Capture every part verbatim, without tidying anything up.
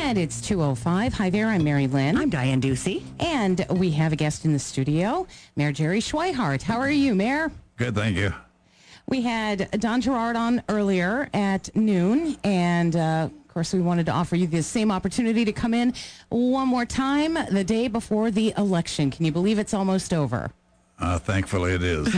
And it's two oh five. Hi there, I'm Mary Lynn. I'm Diane Ducey. And we have a guest in the studio, Mayor Jerry Schweihart. How are you, Mayor? Good, thank you. We had Don Gerard on earlier at noon, and uh, of course we wanted to offer you the same opportunity to come in one more time the day before the election. Can you believe it's almost over? Uh, thankfully it is.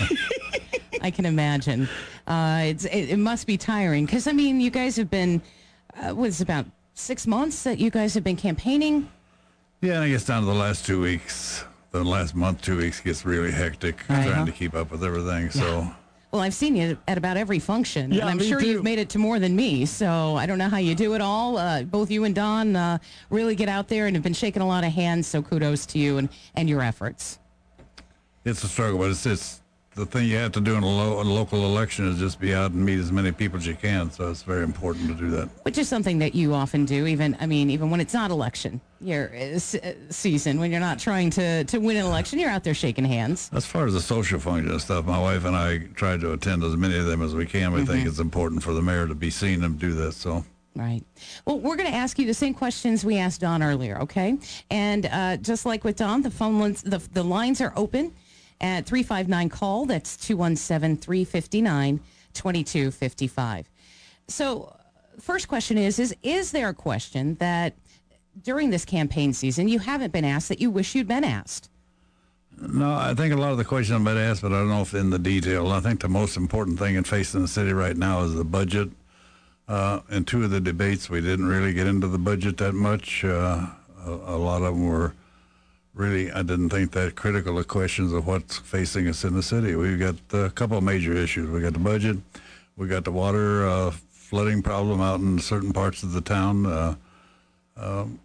I can imagine. Uh, it's, it, it must be tiring, because, I mean, you guys have been, uh, what is it, about six months that you guys have been campaigning? Yeah, and it gets down to the last two weeks. The last month, two weeks gets really hectic, Uh-huh. trying to keep up with everything, so... Well, I've seen you at about every function, Yeah, and I'm me sure too. you've made it to more than me, so I don't know how you do it all. Uh, both you and Don uh, really get out there and have been shaking a lot of hands, so kudos to you and, and your efforts. It's a struggle, but it's, it's the thing you have to do in a, lo- a local election is just be out and meet as many people as you can, so it's very important to do that. Which is something that you often do, even, I mean, even when it's not election year, uh, s- uh, season, when you're not trying to, to win an election, you're out there shaking hands. As far as the social function and stuff, my wife and I try to attend as many of them as we can. We think it's important for the mayor to be seen and do that, so... Right. Well, we're going to ask you the same questions we asked Don earlier, okay? And uh, just like with Don, the phone lines, the, the lines are open at three five nine call. That's two one seven, three five nine, two two five five. So first question is, is, is there a question that during this campaign season you haven't been asked that you wish you'd been asked? No, I think a lot of the questions I've been asked, but I don't know if in the detail. I think the most important thing in facing the city right now is the budget. Uh, in two of the debates, we didn't really get into the budget that much. Uh, a, a lot of them were really, I didn't think that critical of questions of what's facing us in the city. We've got a couple of major issues. We got the budget. We got the water uh, flooding problem out in certain parts of the town. Uh, um,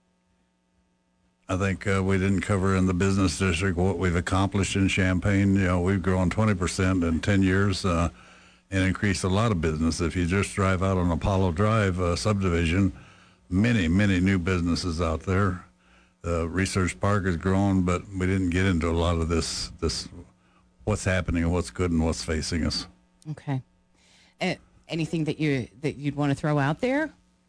I think uh, we didn't cover in the business district what we've accomplished in Champaign. You know, we've grown twenty percent in ten years uh, and increased a lot of business. If you just drive out on Apollo Drive uh, subdivision, many, many new businesses out there. The Research Park has grown, but we didn't get into a lot of this, this what's happening and what's good and what's facing us. Okay. Uh, anything that, you, that you'd want to throw out there?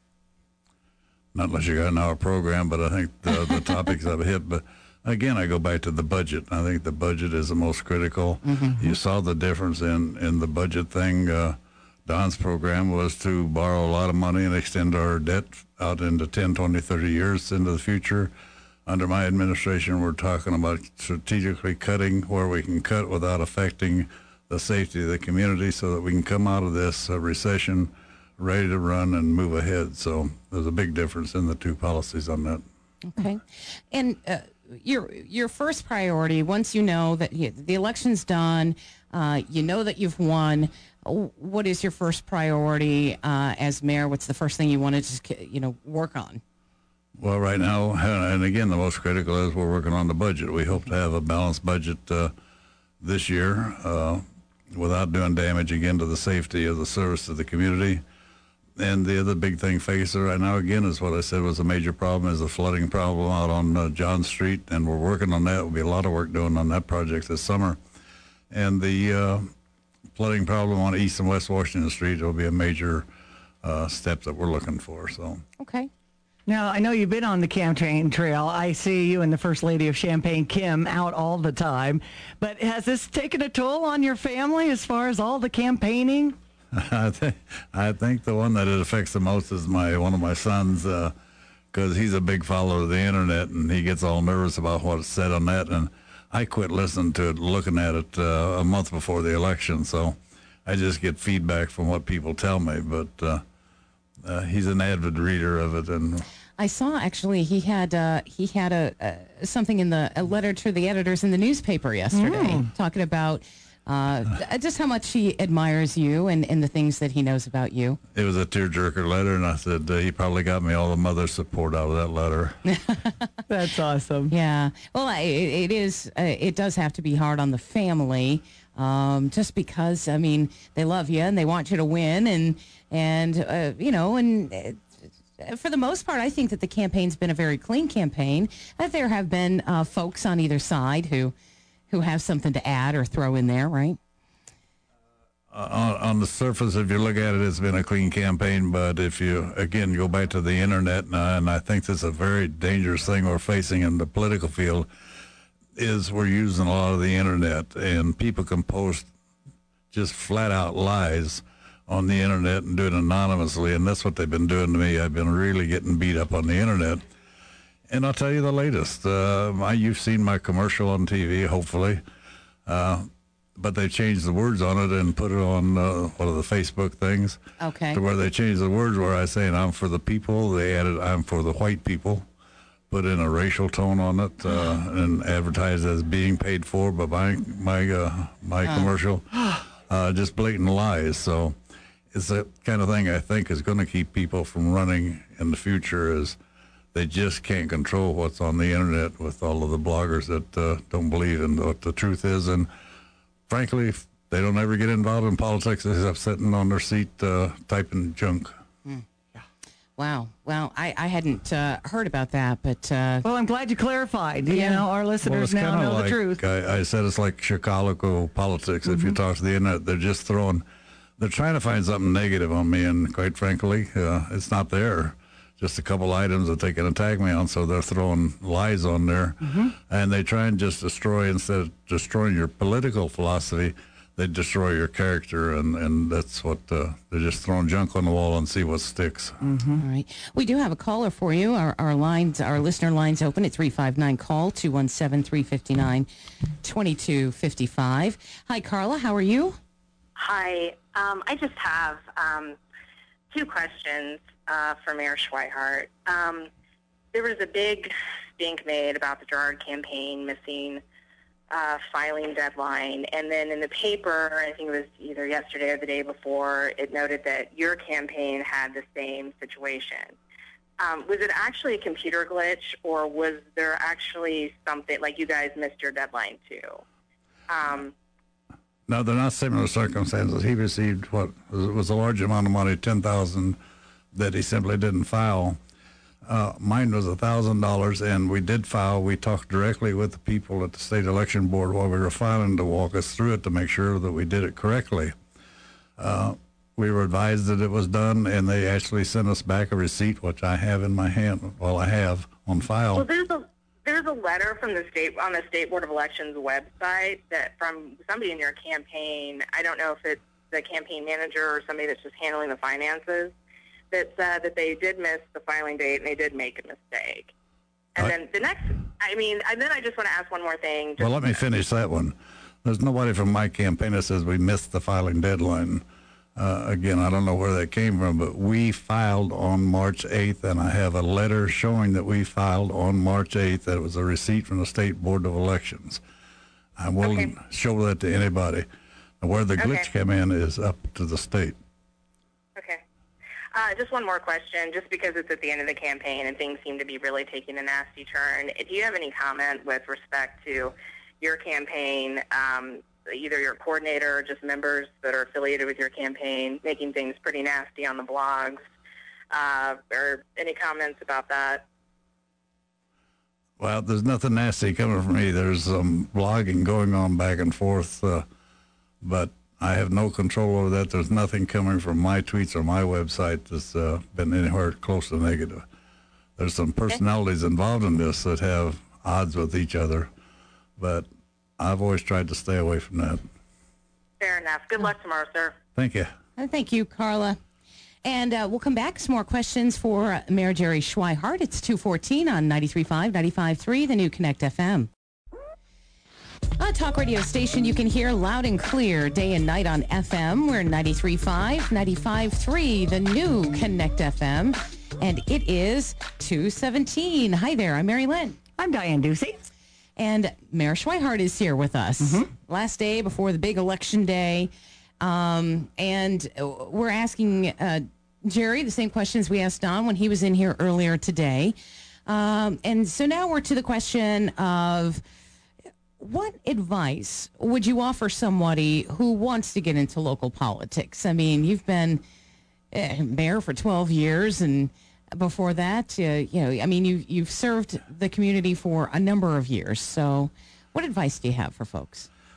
Not unless you got an hour program, but I think the, the topics I've hit. But again, I go back to the budget. I think the budget is the most critical. Mm-hmm. You saw the difference in, in the budget thing. Uh, Don's program was to borrow a lot of money and extend our debt out into ten, twenty, thirty years into the future. Under my administration, we're talking about strategically cutting where we can cut without affecting the safety of the community so that we can come out of this uh, recession ready to run and move ahead. So there's a big difference in the two policies on that. Okay. And uh, your your first priority, once you know that you, the election's done, uh, you know that you've won, what is your first priority uh, as mayor? What's the first thing you want to just, you know, work on? Well, right now, and again, the most critical is we're working on the budget. We hope to have a balanced budget uh, this year uh, without doing damage again to the safety of the service to the community. And the other big thing facing right now, again, is what I said was a major problem, is the flooding problem out on uh, John Street, and we're working on that. There'll be a lot of work doing on that project this summer. And the uh, flooding problem on East and West Washington Street will be a major uh, step that we're looking for. So. Okay. Now, I know you've been on the campaign trail. I see you and the First Lady of Champaign, Kim, out all the time. But has this taken a toll on your family as far as all the campaigning? I think I think the one that it affects the most is my one of my sons, because uh, he's a big follower of the internet, and he gets all nervous about what's said on that. And I quit listening to it, looking at it uh, a month before the election, so I just get feedback from what people tell me. But uh, uh, he's an avid reader of it, and I saw actually he had uh, he had a, a something in the a letter to the editors in the newspaper yesterday Mm. talking about uh, just how much he admires you and, and the things that he knows about you. it was a tearjerker letter, and I said uh, he probably got me all the mother support out of that letter. That's awesome. Yeah. Well, I, it, it is. Uh, it does have to be hard on the family, um, just because I mean they love you and they want you to win, and and uh, you know, and uh, for the most part, I think that the campaign's been a very clean campaign. That there have been uh, folks on either side who who have something to add or throw in there, right? on, on the surface, if you look at it, it's been a clean campaign. But if you, again, go back to the internet, and I, and I think that's a very dangerous thing we're facing in the political field, is we're using a lot of the internet, and people can post just flat out lies on the internet and do it anonymously, and that's what they've been doing to me. I've been really getting beat up on the internet. And I'll tell you the latest. Uh, I, you've seen my commercial on T V, hopefully. Uh, but they changed the words on it and put it on uh, one of the Facebook things. Okay. To where they changed the words where I say, I'm for the people. They added, I'm for the white people. Put in a racial tone on it uh, and advertised as being paid for by my, my, uh, my uh. commercial. Uh, just blatant lies. So it's the kind of thing I think is going to keep people from running in the future, is they just can't control what's on the internet with all of the bloggers that uh, don't believe in what the truth is. And frankly, they don't ever get involved in politics except sitting on their seat uh, typing junk. Mm. Yeah. Wow. Well, I, I hadn't uh, heard about that, but... Uh, well, I'm glad you clarified. You yeah. know, our listeners well, now know like, the truth. I, I said it's like Chicago politics. Mm-hmm. If you talk to the internet, they're just throwing... They're trying to find something negative on me, and quite frankly, uh, it's not there. Just a couple items that they can attack me on, so they're throwing lies on there. Mm-hmm. And they try and just destroy, instead of destroying your political philosophy, they destroy your character, and, and that's what, uh, they're just throwing junk on the wall and see what sticks. Mm-hmm. All right. We do have a caller for you. Our, our lines, our listener lines open at three five nine call, two one seven, three five nine, two two five five. Hi, Carla. How are you? Hi. Um, I just have um, two questions uh, for Mayor Schweihart. Um, there was a big stink made about the Gerard campaign missing uh, filing deadline, and then in the paper, I think it was either yesterday or the day before, it noted that your campaign had the same situation. Um, was it actually a computer glitch, or was there actually something, like you guys missed your deadline too? Um, No, they're not similar circumstances. He received what was, was a large amount of money, ten thousand dollars, that he simply didn't file. Uh, mine was one thousand dollars, and we did file. We talked directly with the people at the state election board while we were filing to walk us through it to make sure that we did it correctly. Uh, we were advised that it was done, and they actually sent us back a receipt, which I have in my hand, well, I have on file. Well, there's a There's a letter from the state on the State Board of Elections website that from somebody in your campaign. I don't know if it's the campaign manager or somebody that's just handling the finances, that said that they did miss the filing date and they did make a mistake. And I, then the next, I mean, and then I just want to ask one more thing. Just well, let me finish that one. There's nobody from my campaign that says we missed the filing deadline. Uh, again, I don't know where that came from, but we filed on March eighth, and I have a letter showing that we filed on March eighth. That was a receipt from the State Board of Elections. I will okay. show that to anybody. And where the glitch okay. came in is up to the state. Okay. Uh, just one more question, just because it's at the end of the campaign and things seem to be really taking a nasty turn. Do you have any comment with respect to your campaign, um, either your coordinator or just members that are affiliated with your campaign, making things pretty nasty on the blogs, uh, or any comments about that? Well, there's nothing nasty coming from me. There's some blogging going on back and forth, uh, but I have no control over that. There's nothing coming from my tweets or my website that's uh, been anywhere close to negative. There's some personalities involved in this that have odds with each other, but I've always tried to stay away from that. Fair enough. Good luck tomorrow, sir. Thank you. Uh, thank you, Carla. And uh, we'll come back. Some more questions for uh, Mayor Jerry Schweihart. It's two fourteen on ninety-three point five, ninety-five point three, the new Connect F M. A talk radio station you can hear loud and clear day and night on F M. We're ninety-three point five, ninety-five point three, the new Connect F M. And it is two seventeen. Hi there. I'm Mary Lynn. I'm Diane Ducey. And Mayor Schweihart is here with us. Mm-hmm. Last day before the big election day. Um, and we're asking uh, Jerry the same questions we asked Don when he was in here earlier today. Um, and so now we're to the question of what advice would you offer somebody who wants to get into local politics? I mean, you've been uh, mayor for twelve years, and before that, uh, you know, I mean, you, you've served the community for a number of years. So what advice do you have for folks?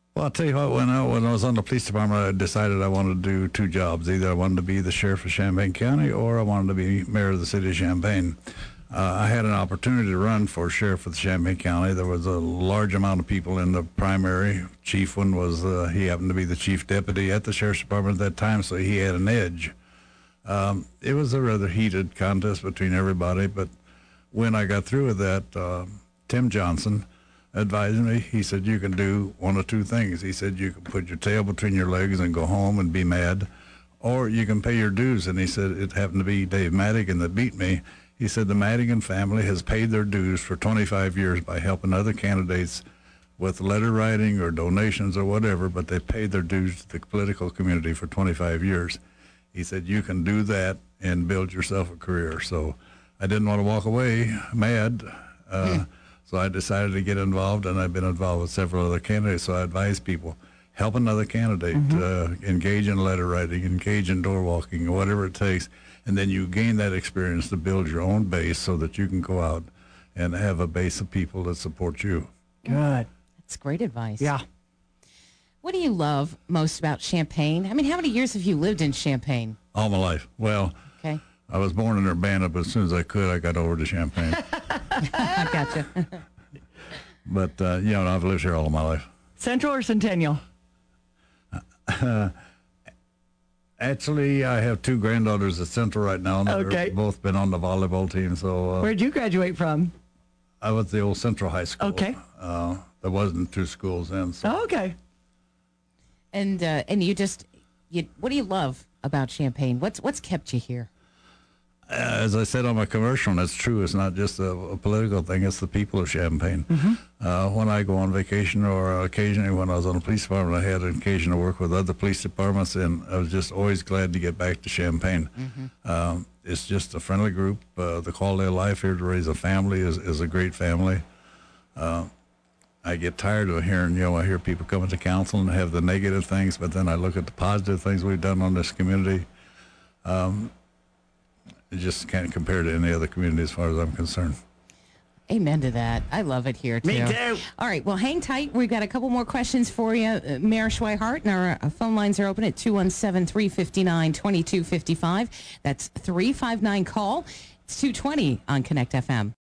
Well, I'll tell you what, when I, when I was on the police department, I decided I wanted to do two jobs. Either I wanted to be the sheriff of Champaign County or I wanted to be mayor of the city of Champaign. Uh, I had an opportunity to run for sheriff of Champaign County. There was a large amount of people in the primary. Chief one was, uh, he happened to be the chief deputy at the sheriff's department at that time, so he had an edge. Um, it was a rather heated contest between everybody, but when I got through with that, uh, Tim Johnson advised me. He said, you can do one of two things. He said, you can put your tail between your legs and go home and be mad, or you can pay your dues. And he said, it happened to be Dave Madigan that beat me. He said, the Madigan family has paid their dues for twenty-five years by helping other candidates with letter writing or donations or whatever, but they paid their dues to the political community for twenty-five years. He said, you can do that and build yourself a career. So I didn't want to walk away mad. Uh, hmm. So I decided to get involved, and I've been involved with several other candidates. So I advise people, help another candidate, mm-hmm. uh, engage in letter writing, engage in door walking, or whatever it takes, and then you gain that experience to build your own base so that you can go out and have a base of people that support you. Good. That's great advice. Yeah. What do you love most about Champaign? I mean, how many years have you lived in Champaign? All my life. Well, okay. I was born in Urbana, but as soon as I could, I got over to Champaign. I gotcha. But, uh, you know, I've lived here all of my life. Central or Centennial? Uh, actually, I have two granddaughters at Central right now. And okay. They've both been on the volleyball team. So uh, where'd you graduate from? I was at the old Central High School. Okay. Uh, there wasn't two schools then. So. Oh, okay. And uh, and you just, you, what do you love about Champaign? What's what's kept you here? As I said on my commercial, and it's true, it's not just a, a political thing, it's the people of Champaign. Mm-hmm. Uh, when I go on vacation, or occasionally when I was on the police department, I had an occasion to work with other police departments, and I was just always glad to get back to Champaign. Mm-hmm. Um, it's just a friendly group. Uh, the quality of life here to raise a family is, is a great family. Uh, I get tired of hearing, you know, I hear people coming to council and have the negative things, but then I look at the positive things we've done on this community. Um, It just can't compare to any other community as far as I'm concerned. Amen to that. I love it here, too. Me too. All right, well, hang tight. We've got a couple more questions for you, uh, Mayor Schweihart, and our uh, phone lines are open at two one seven, three five nine, two two five five. That's three five nine call. It's two twenty on Connect F M.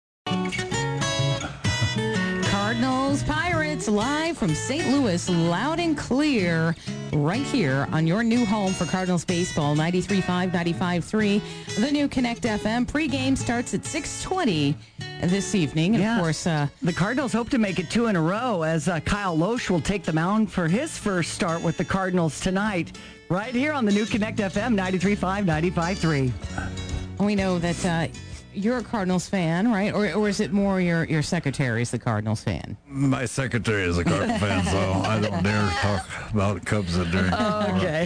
Cardinals Pirates live from Saint Louis, loud and clear, right here on your new home for Cardinals baseball, ninety-three point five, ninety-five point three. The new Connect F M pregame starts at six twenty this evening. And yeah. of course, uh, the Cardinals hope to make it two in a row as uh, Kyle Loesch will take the mound for his first start with the Cardinals tonight, right here on the new Connect F M, ninety-three point five, ninety-five point three. We know that uh, you're a Cardinals fan, right? Or, or is it more your, your secretary is the Cardinals fan? My secretary is a Cardinals fan, so I don't dare talk about Cubs during. Okay.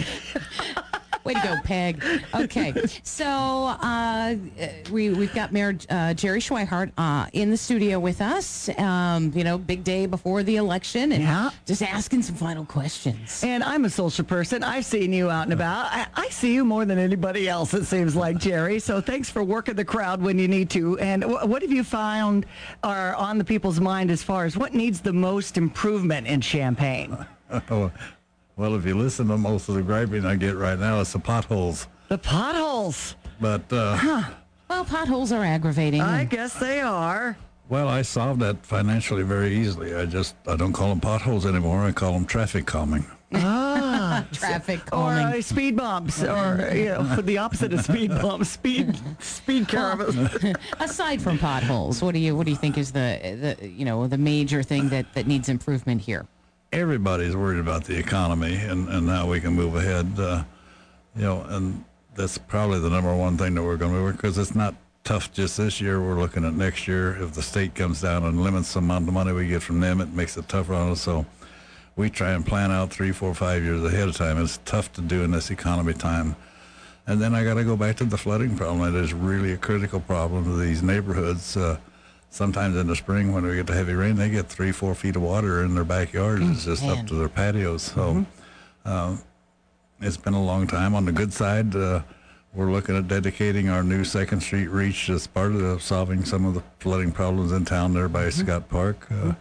Way to go, Peg. Okay, so uh, we, we've got Mayor uh, Jerry Schweihart uh, in the studio with us. Um, you know, big day before the election, and yeah. just asking some final questions. And I'm a social person. I've seen you out and about. I, I see you more than anybody else, it seems like, Jerry. So thanks for working the crowd when you need to. And w- what have you found are on the people's mind as far as what needs the most improvement in Champaign? Oh, well, if you listen to most of the griping I get right now, it's the potholes. The potholes. But, uh, huh. Well, potholes are aggravating. I guess they are. Well, I solved that financially very easily. I just, I don't call them potholes anymore. I call them traffic calming. Ah. Traffic calming. Or uh, speed bumps, or, you know, the opposite of speed bumps, speed, speed caravans. Aside from potholes, what do you, what do you think is the, the, you know, the major thing that, that needs improvement here? Everybody's worried about the economy and, and how we can move ahead, uh, you know, and that's probably the number one thing that we're going to move, because it's not tough just this year. We're looking at next year. If the state comes down and limits the amount of money we get from them, it makes it tougher on us. So we try and plan out three, four, five years ahead of time. It's tough to do in this economy time. And then I got to go back to the flooding problem. It is really a critical problem to these neighborhoods. Uh, Sometimes in the spring when we get the heavy rain, they get three, four feet of water in their backyards. Mm, it's just man. up to their patios. So mm-hmm. uh, it's been a long time. On the good side, uh, we're looking at dedicating our new Second Street Reach as part of the, solving some of the flooding problems in town there by mm-hmm. Scott Park. Uh,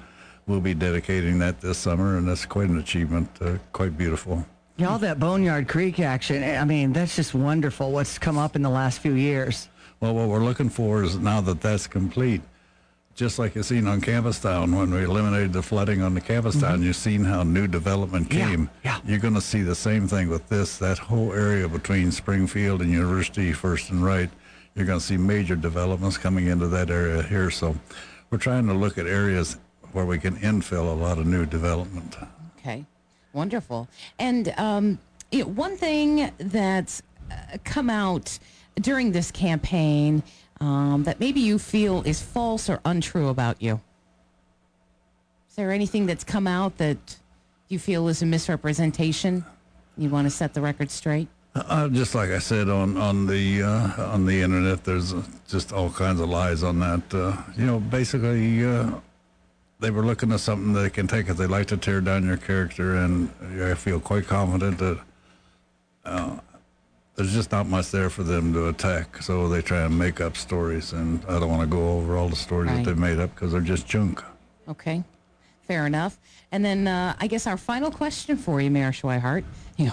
we'll be dedicating that this summer, and that's quite an achievement, uh, quite beautiful. Yeah, all that Boneyard Creek action, I mean, that's just wonderful what's come up in the last few years. Well, what we're looking for is now that that's complete, just like you've seen on Campustown when we eliminated the flooding on the Campustown, mm-hmm. you've seen how new development came. Yeah, yeah. You're going to see the same thing with this, that whole area between Springfield and University, First and Wright. You're going to see major developments coming into that area here. So we're trying to look at areas where we can infill a lot of new development. Okay, wonderful. And um, you know, one thing that's uh, come out during this campaign um, that maybe you feel is false or untrue about you. Is there anything that's come out that you feel is a misrepresentation? You want to set the record straight? Uh, just like I said on on the uh, on the internet, there's uh, just all kinds of lies on that. Uh, you know, basically, uh, they were looking at something they can take if they like to tear down your character, and I feel quite confident that uh, there's just not much there for them to attack. So they try and make up stories, and I don't want to go over all the stories right. that they've made up because they're just junk. Okay, fair enough. And then uh, I guess our final question for you, Mayor Schweihart, you know.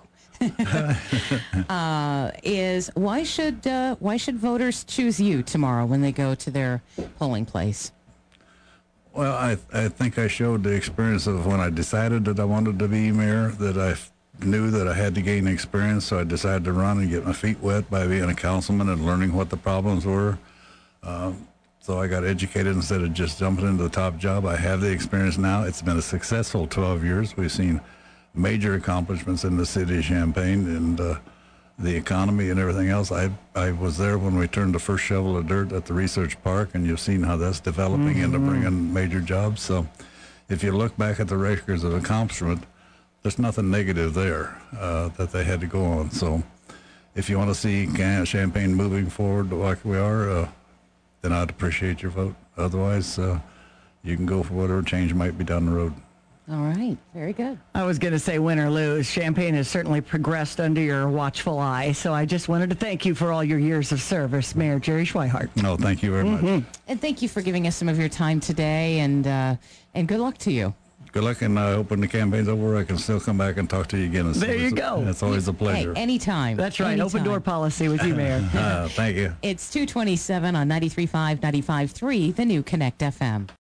uh, is why should uh, why should voters choose you tomorrow when they go to their polling place? Well, I I think I showed the experience of when I decided that I wanted to be mayor, that I f- knew that I had to gain experience, so I decided to run and get my feet wet by being a councilman and learning what the problems were. Um, so I got educated instead of just jumping into the top job. I have the experience now. It's been a successful twelve years. We've seen major accomplishments in the city of Champaign and uh, the economy and everything else. I I was there when we turned the first shovel of dirt at the research park, and you've seen how that's developing mm-hmm. into bringing major jobs. So if you look back at the records of accomplishment, there's nothing negative there uh, that they had to go on. So if you want to see Champaign moving forward like we are, uh, then I'd appreciate your vote. Otherwise, uh, you can go for whatever change might be down the road. All right. Very good. I was going to say win or lose. Champaign has certainly progressed under your watchful eye. So I just wanted to thank you for all your years of service, Mayor Jerry Schweihart. No, thank you very mm-hmm. much. And thank you for giving us some of your time today. And uh, and good luck to you. Good luck. And I hope when the campaign's over, I can still come back and talk to you again. There you go. That's always a pleasure. Hey, anytime. That's right. Anytime. Open door policy with you, Mayor. uh, thank you. It's two twenty-seven on ninety-three point five, ninety-five point three, the new Connect F M.